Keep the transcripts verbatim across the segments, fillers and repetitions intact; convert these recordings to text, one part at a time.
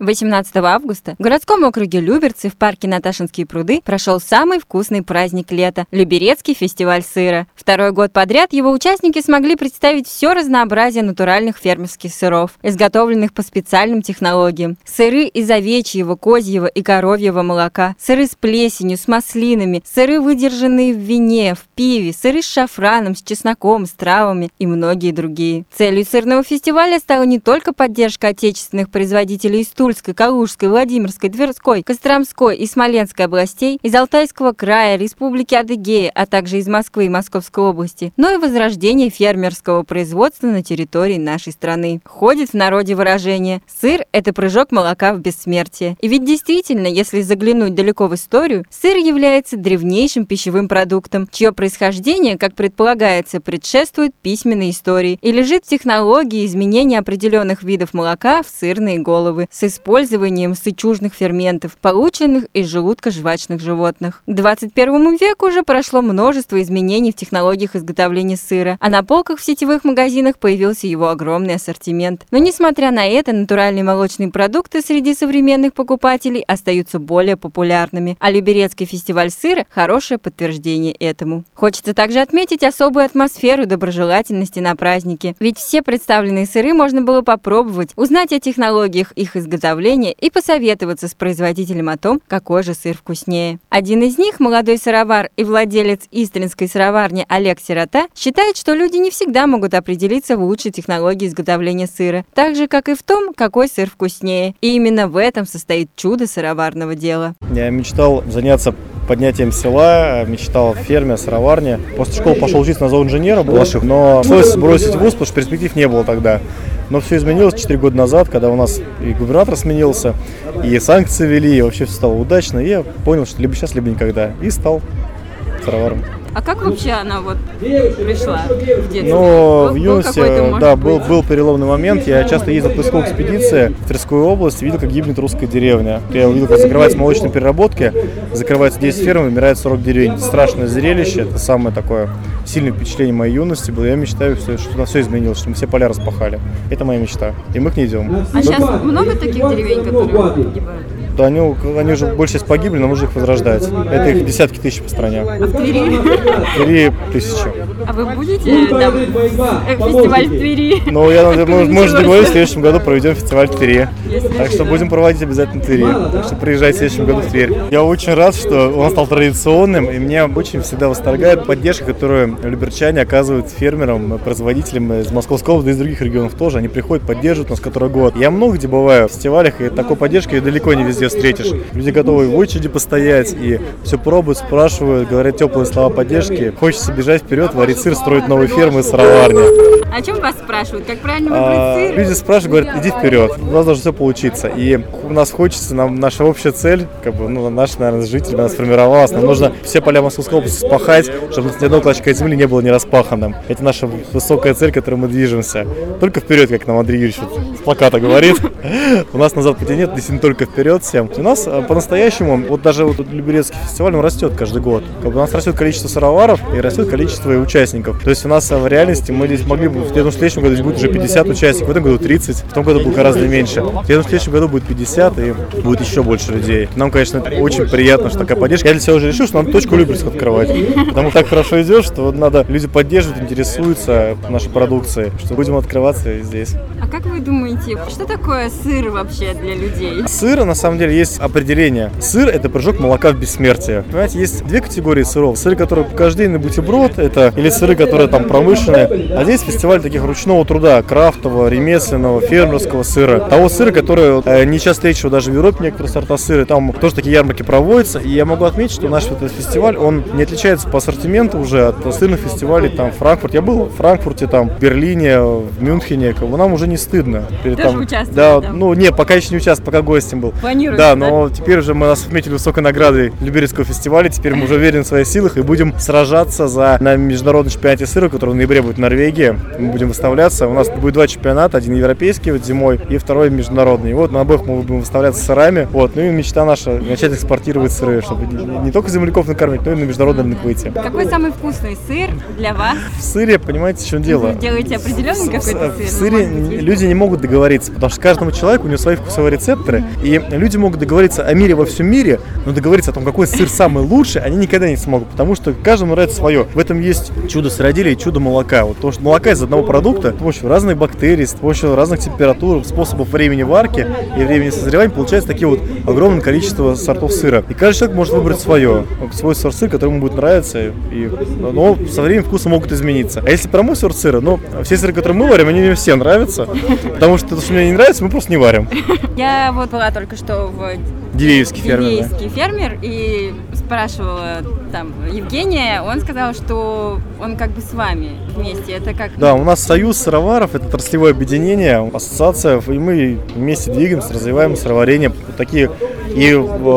восемнадцатого августа в городском округе Люберцы в парке Наташинские пруды прошел самый вкусный праздник лета – Люберецкий фестиваль сыра. Второй год подряд его участники смогли представить все разнообразие натуральных фермерских сыров, изготовленных по специальным технологиям. Сыры из овечьего, козьего и коровьего молока, сыры с плесенью, с маслинами, сыры, выдержанные в вине, в пиве, сыры с шафраном, с чесноком, с травами и многие другие. Целью сырного фестиваля стала не только поддержка отечественных производителей из Тульской, Калужской, Владимирской, Тверской, Костромской и Смоленской областей, из Алтайского края, Республики Адыгея, а также из Москвы и Московской области, но и возрождение фермерского производства на территории нашей страны. Ходит в народе выражение «сыр – это прыжок молока в бессмертие». И ведь действительно, если заглянуть далеко в историю, сыр является древнейшим пищевым продуктом, чье происхождение, как предполагается, предшествует письменной истории и лежит в технологии изменения определенных видов молока в сырные головы с использованием сычужных ферментов, полученных из желудка жвачных животных. К двадцать первому веку уже прошло множество изменений в технологиях изготовления сыра, а на полках в сетевых магазинах появился его огромный ассортимент. Но несмотря на это, натуральные молочные продукты среди современных покупателей остаются более популярными, а Люберецкий фестиваль сыра – хорошее подтверждение этому. Хочется также отметить особую атмосферу доброжелательности на празднике, ведь все представленные сыры можно было попробовать, узнать о технологиях их изготовления и посоветоваться с производителем о том, какой же сыр вкуснее. Один из них, молодой сыровар и владелец Истринской сыроварни Олег Сирота, считает, что люди не всегда могут определиться в лучшей технологии изготовления сыра, так же, как и в том, какой сыр вкуснее. И именно в этом состоит чудо сыроварного дела. Я мечтал заняться поднятием села, мечтал в ферме, сыроварне. После школы пошел учиться на зооинженера, но пришлось бросить вуз, потому что перспектив не было тогда. Но все изменилось четыре года назад, когда у нас и губернатор сменился, и санкции ввели, и вообще все стало удачно. И я понял, что либо сейчас, либо никогда. И стал сыроваром. А как вообще она вот пришла в детстве? Ну, в юности, да, был, был переломный момент. Я часто ездил в поисковую экспедицию в Тверскую область, видел, как гибнет русская деревня. Я увидел, как закрываются молочные переработки, закрываются десять ферм, вымирает сорок деревень. Это страшное зрелище, это самое такое сильное впечатление моей юности было. Я мечтаю, что на все изменилось, что мы все поля распахали. Это моя мечта, и мы к ней идем. А сейчас много таких деревень, которые погибают? Да, они, они уже большая часть погибли, но можно их возрождать. Это их десятки тысяч по стране. А в Твери? В Твери тысячи. А вы будете там фестиваль в Твери? Ну, я, может, договорюсь, в следующем году проведем фестиваль в Твери. Так что будем проводить обязательно в Твери. Так что приезжайте в следующем году в Тверь. Я очень рад, что он стал традиционным, и меня очень всегда восторгает поддержка, которую люберчане оказывают фермерам, производителям из Московской области, да и из других регионов тоже. Они приходят, поддерживают нас который год. Я много где бываю в фестивалях, и такой поддержки далеко не везде встретишь. Люди готовы в очереди постоять и все пробуют, спрашивают, говорят теплые слова поддержки. Хочется бежать вперед, варить сыр, строить новые фермы, сыроварни. О чем вас спрашивают? Как правильно выбрать а, сыр? Люди спрашивают, говорят, иди вперед. У нас должно все получиться. И у нас хочется, нам наша общая цель, как бы, ну, наш, наверное, житель она сформировалась. Нам нужно все поля Московской области спахать, чтобы ни одного клочка земли не было не распаханным. Это наша высокая цель, к которой мы движемся. Только вперед, как нам Андрей Юрьевич вот с плаката говорит. У нас назад пути нет, действительно только вперед всем. У нас по-настоящему, вот даже вот Люберецкий фестиваль, он растет каждый год. Как бы у нас растет количество сыроваров и растет количество участников. То есть у нас в реальности мы здесь могли бы, в следующем году здесь будет уже пятьдесят участников, в этом году тридцать, в том году будет гораздо меньше. В следующем году будет пятьдесят и будет еще больше людей. Нам, конечно, очень приятно, что такая поддержка. Я для себя уже решил, что надо точку Люберцк открывать. Потому что так хорошо идет, что надо, люди поддерживают, интересуются нашей продукцией, что будем открываться здесь. А как вы думаете, что такое сыр вообще для людей? Сыр, на самом деле, есть определение. Сыр – это прыжок молока в бессмертие. Понимаете, есть две категории сыров. Сыры, которые каждодневный бутерброд, это или сыры, которые там промышленные. А здесь фестиваль таких ручного труда, крафтового, ремесленного, фермерского сыра. Того сыра, который э, не часто встречу даже в Европе, некоторые сорта сыра. Там тоже такие ярмарки проводятся. И я могу отметить, что наш этот фестиваль, он не отличается по ассортименту уже от сырных фестивалей там в Франкфурте. Я был в Франкфурте, там, в Берлине, в Мюнхене. Как бы, нам уже не стыдно. Тоже там, участвовали? Да, там? ну не, пока еще не участвовал, пока гостем был. Планируете планируете? Да, но да? Теперь уже мы нас отметили высокой наградой Люберецкого фестиваля. Теперь мы уже уверены в своих силах и будем сражаться за на международном чемпионате сыра, который в ноябре будет в Норвегии. Мы будем выставляться. У нас будет два чемпионата, один европейский вот зимой и второй международный. И вот на обоих мы будем выставляться сырами. Вот, ну и мечта наша начать экспортировать сыры, чтобы не только земляков накормить, но и на международный рынок выйти. Какой самый вкусный сыр для вас? В сыре, понимаете, в чем дело? Вы делаете определенный какой-то сыр? В сыре люди не могут договориться, потому что каждому человеку у него свои вкусовые рецепторы, и люди могут договориться о мире во всем мире, но договориться о том, какой сыр самый лучший, они никогда не смогут, потому что каждому нравится свое. В этом есть чудо сыроделия и чудо молока. Вот то, что молока из одного продукта с помощью разных бактерий, с помощью разных температур, способов времени варки и времени созревания получается такие вот огромное количество сортов сыра. И каждый человек может выбрать свое, свой сорт сыра, который ему будет нравиться, и, но со временем вкусы могут измениться. А если про мой сорт сыра, ну, все сыры, которые мы варим, они мне все нравятся, потому что то, что мне не нравится, мы просто не варим. Я вот была только что в Дивеевский фермер, Дивеевский да. фермер и спрашивала там Евгения, он сказал, что он как бы с вами вместе. Это как? Да, у нас союз сыроваров, это отраслевое объединение, ассоциация, и мы вместе двигаемся, развиваем сыроварение. Такие и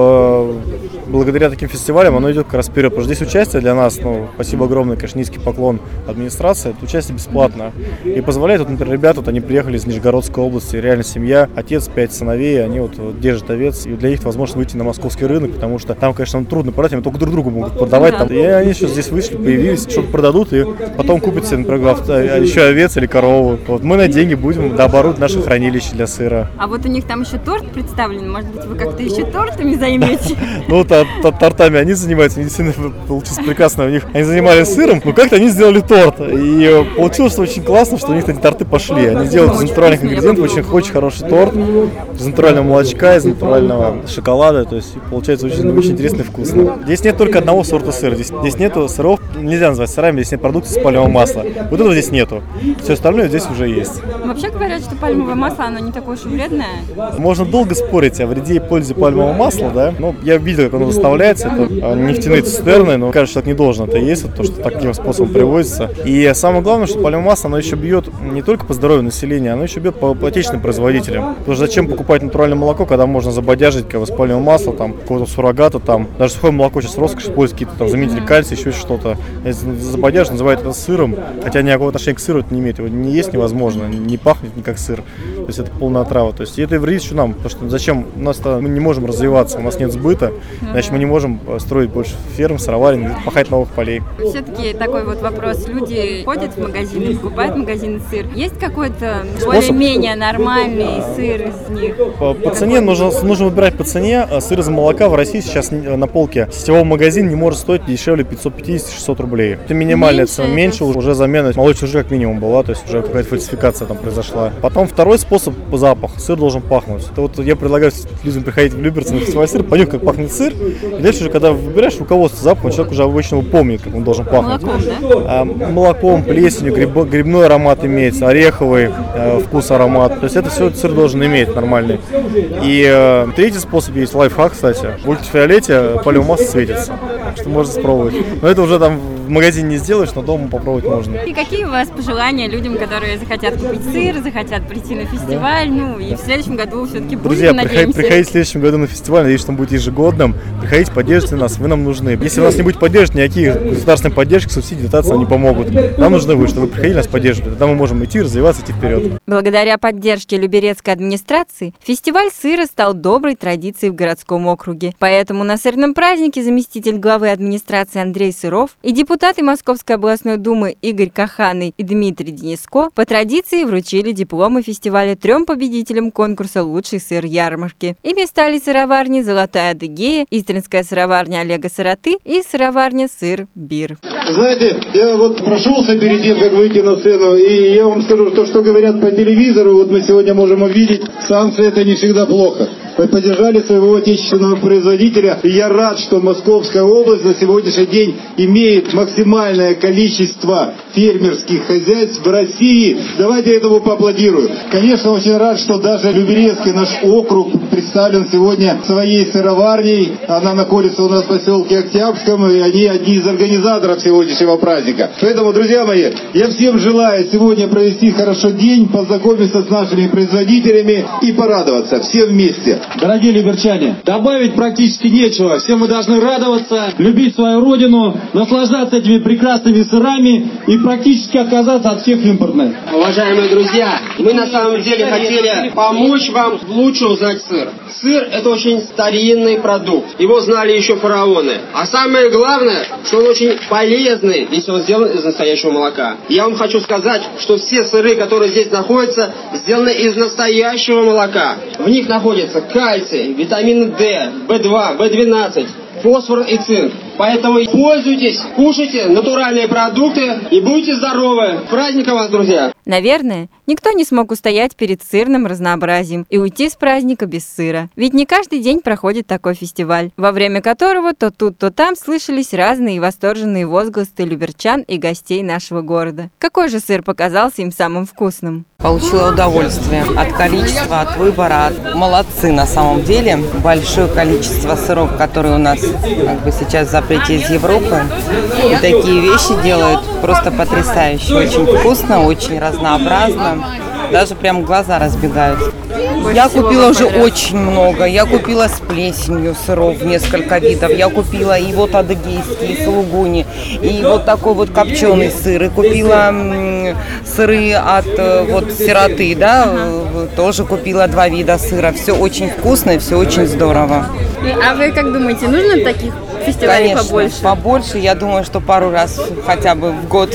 э, благодаря таким фестивалям оно идет как раз вперед. Потому что здесь участие для нас, ну, спасибо огромное, конечно, низкий поклон администрации, это участие бесплатно. И позволяет, вот, например, ребята, вот они приехали из Нижегородской области, реально семья, отец, пять сыновей, они вот, вот держат овец, и для них возможно выйти на московский рынок, потому что там, конечно, трудно продать, они только друг другу могут продавать. Там. И они сейчас здесь вышли, появились, что-то продадут, и потом купят себе, например, еще овец или корову. Вот мы на деньги будем дооборудовать наше хранилище для сыра. А вот у них там еще торт представлен, может быть, вы как-то еще тортами займете? Ну, тортами они занимаются, они действительно получилось прекрасно. У них они занимались сыром, но как-то они сделали торт. И получилось очень классно, что у них эти торты пошли. Они сделали из натуральных ингредиентов очень, очень хороший торт, из натурального молочка, из натурального шоколада. То есть получается очень, очень интересно и вкусно. Здесь нет только одного сорта сыра. Здесь, здесь нету сыров, нельзя назвать сырами, здесь нет продукции с пальмового масла. Вот этого здесь нету. Все остальное здесь уже есть. Вообще говорят, что пальмовое масло, оно не такое уж и вредное. Можно долго спорить о вреде и пользе пальмового масла, да. Но я видел, как оно доставляется. Это нефтяные цистерны, но кажется, что так не должно это есть, вот то, что таким способом привозится. И самое главное, что пальмовое масло, оно еще бьет не только по здоровью населения, оно еще бьет по отечественным производителям. Потому что зачем покупать натуральное молоко, когда можно забодяжить как бы, с пальмовым маслом, там, какого-то суррогата, там, даже сухое молоко сейчас роскошь используют, какие-то там заменители кальция, еще что-то. Если забодяжить, называют это сыром, хотя никакого отношения к сыру это не имеет, его не есть невозможно, не пахнет ни как сыр. То есть это полная отрава. То есть и это вредит еще нам, потому что зачем у нас мы не можем развиваться, у нас нет сбыта, значит мы не можем строить больше ферм, сыроварен, пахать новых полей. Все-таки такой вот вопрос. Люди ходят в магазины, покупают в магазине сыр. Есть какой-то более-менее нормальный сыр из них? По, по цене нужно, нужно выбирать по цене. Сыр из молока в России сейчас на полке сетевого магазина не может стоить дешевле пятьсот пятьдесят - шестьсот рублей. Это минимальная меньше цена. Меньше это... уже замена молочной жира как минимум была, то есть уже какая-то фальсификация там произошла. Потом второй способ – запах. Сыр должен пахнуть. Это вот я предлагаю людям приходить в Люберцы на фестиваль сыр, понюхать, как пахнет сыр. И дальше уже, когда выбираешь руководство запахом, человек уже обычно его помнит, как он должен пахнуть. Молоком, да? А, молоком, плесенью, гриб, грибной аромат имеется, ореховый э, вкус, аромат. То есть это все сыр должен иметь нормальный. И э, третий способ есть, лайфхак, кстати. В ультрафиолете пальмовое масло светится, что можно спробовать. Но это уже там в магазине не сделаешь, но дома попробовать можно. И какие у вас пожелания людям, которые захотят купить сыр, захотят прийти на фестиваль, да. Ну и в следующем году все-таки будем, Друзья, надеемся. приходите в следующем году на фестиваль, надеюсь, что он будет ежегодным. Приходите, поддержите нас, вы нам нужны. Если вы нас не будете поддерживать, никакие государственные поддержки, субсидии, дотации нам не помогут. Нам нужны вы, чтобы вы приходили, нас поддерживали. Тогда мы можем идти, развиваться, идти вперед. Благодаря поддержке Люберецкой администрации, фестиваль сыра стал доброй традицией в городском округе. Поэтому на сырном празднике заместитель главы администрации Андрей Сыров и депутаты Московской областной думы Игорь Каханый и Дмитрий Дениско по традиции вручили дипломы фестиваля трем победителям конкурса «Лучший сыр ярмарки». Ими стали сыроварни «Золотая Адыгея», Истринская сыроварня Олега Сироты и сыроварня «Сыр Бир». Знаете, я вот прошелся перед тем, как выйти на сцену, и я вам скажу, то, что говорят по телевизору, вот мы сегодня можем увидеть, санкции это не всегда плохо. Вы поддержали своего отечественного производителя, и я рад, что Московская область на сегодняшний день имеет максимальное количество фермерских хозяйств в России. Давайте этому поаплодируем. Конечно, очень рад, что даже Люберецкий наш округ представлен сегодня своей сыроварней. Она находится у нас в поселке Октябрьском, и они одни из организаторов сегодняшнего праздника. Поэтому, друзья мои, я всем желаю сегодня провести хорошо день, познакомиться с нашими производителями и порадоваться всем вместе. Дорогие люберчане, добавить практически нечего. Все мы должны радоваться, любить свою родину, наслаждаться этими прекрасными сырами и практически отказаться от всех импортных. Уважаемые друзья, мы на самом деле хотели помочь вам лучше узнать сыр. Сыр – это очень старинный продукт. Его знали еще фараоны. А самое главное, что он очень полезный, если он сделан из настоящего молока. Я вам хочу сказать, что все сыры, которые здесь находятся, сделаны из настоящего молока. В них находится кальций, витамины дэ, бэ два, бэ двенадцать, фосфор и цинк. Поэтому пользуйтесь, кушайте натуральные продукты и будьте здоровы. С праздником вас, друзья! Наверное, никто не смог устоять перед сырным разнообразием и уйти с праздника без сыра. Ведь не каждый день проходит такой фестиваль, во время которого то тут, то там слышались разные восторженные возгласы люберчан и гостей нашего города. Какой же сыр показался им самым вкусным? Получила удовольствие от количества, от выбора. От... Молодцы на самом деле. Большое количество сыров, которые у нас как бы сейчас в запрете из Европы. И такие вещи делают просто потрясающе. Очень вкусно, очень разнообразно. Даже прям глаза разбегаются. Я купила уже очень много. Я купила с плесенью сыров несколько видов. Я купила и вот адыгейский, и сулугуни, и вот такой вот копченый сыр. И купила м, сыры от вот сироты, да, тоже купила два вида сыра. Все очень вкусно и все очень здорово. А вы как думаете, нужно таких фестивалей Конечно, побольше? побольше. Я думаю, что пару раз хотя бы в год.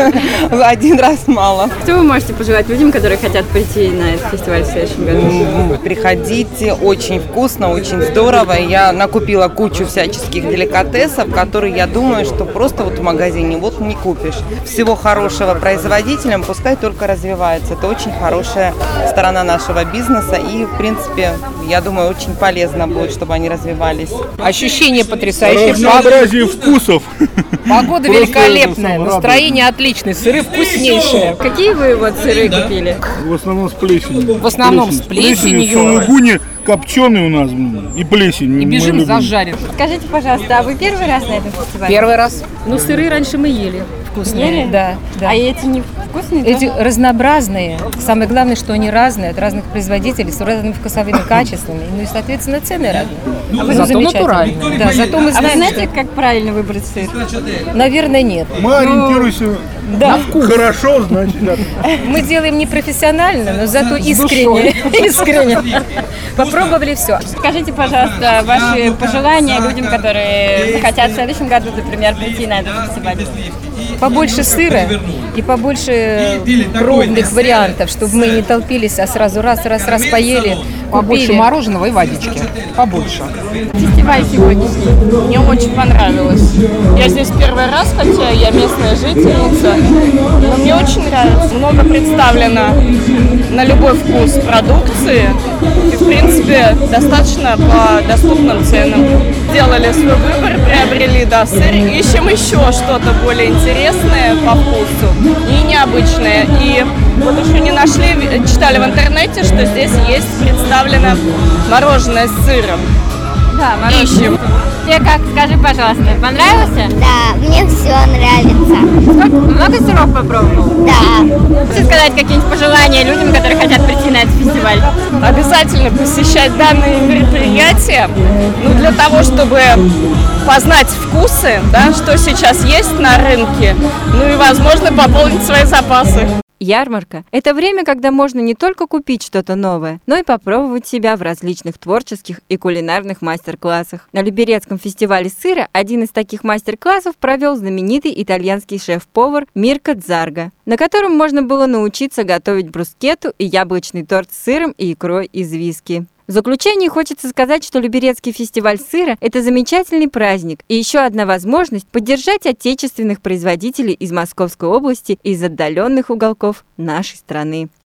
Один раз мало. Что вы можете пожелать людям, которые хотят прийти на этот фестиваль в следующем году? Приходите, очень вкусно, очень здорово. Я накупила кучу всяческих деликатесов, которые, я думаю, что просто вот в магазине вот не купишь. Всего хорошего производителям, пускай только развивается. Это очень хорошая сторона нашего бизнеса и, в принципе, я думаю, очень полезно будет, чтобы они развивались. Ощущение потрясающее. Разнообразие вкусов. Погода Просто великолепная, настроение отличное, сыры вкуснейшие. Какие вы вот сыры купили? В основном с плесенью. В основном с плесенью. Сулугуни копченый у нас и плесень. И бежим зажарен. Скажите, пожалуйста, а вы первый раз на этом фестивале? Первый раз. Ну, сыры раньше мы ели вкусные. Ели? Да, да. А эти не вкусные? Эти тоже? Разнообразные. Самое главное, что они разные, от разных производителей, с разными вкусовыми качествами. Ну и, соответственно, цены разные. А вы зато натуральные. Да, зато мы А вы знаем, знаете, что... как правильно выбрать сыр? Наверное, нет. Мы ориентируемся Да. на вкус. Хорошо, значит, да. Мы делаем не профессионально, но зато искренне. Искренне. Попробовали все. Скажите, пожалуйста, ваши пожелания людям, которые хотят в следующем году, например, прийти на этот фестиваль. Побольше сыра и побольше пробных вариантов, чтобы мы не толпились, а сразу раз, раз, раз поели, Побольше купили. мороженого и водички. Побольше. Фестиваль сегодняшний. Мне очень понравилось. Я здесь первый раз, хотя я местная жительница, но мне очень нравится. Много представлено на любой вкус продукции и, в принципе, достаточно по доступным ценам. Сделали свой выбор, приобрели, да, сыр. Ищем еще что-то более интересное по вкусу и необычное. И вот еще не нашли, читали в интернете, что здесь есть представлено мороженое с сыром. Да, мороженое. Ищем. Тебе как? Скажи, пожалуйста, понравился? Да, мне все нравится. Сколько, много сыров попробовал? Да. Хочешь сказать какие-нибудь пожелания людям, которые хотят прийти на этот фестиваль? Обязательно посещать данные мероприятия, ну, для того, чтобы познать вкусы, да, что сейчас есть на рынке, ну и, возможно, пополнить свои запасы. Ярмарка – это время, когда можно не только купить что-то новое, но и попробовать себя в различных творческих и кулинарных мастер-классах. На Люберецком фестивале сыра один из таких мастер-классов провел знаменитый итальянский шеф-повар Мирко Дзарго, на котором можно было научиться готовить брускетту и яблочный торт с сыром и икрой из виски. В заключение хочется сказать, что Люберецкий фестиваль сыра – это замечательный праздник и еще одна возможность поддержать отечественных производителей из Московской области и из отдаленных уголков нашей страны.